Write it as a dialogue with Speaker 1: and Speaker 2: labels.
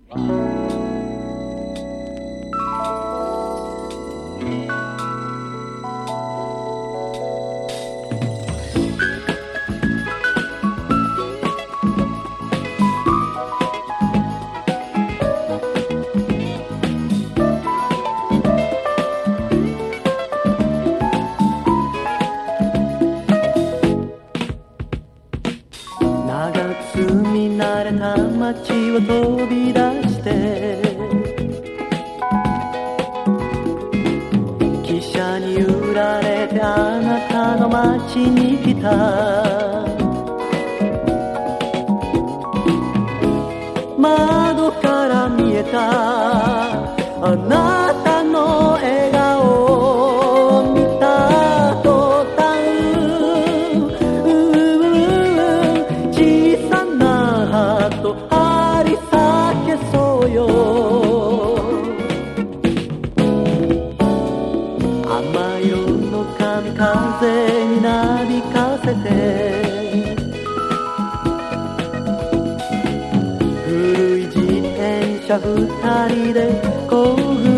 Speaker 1: 住み慣れた街を飛び出して汽車に揺られてあなたの街に来た。窓から見えたあなたの笑顔を見た途端、小さなハート張り裂けそうよ。甘い色の髪風になびかせて二人で興奮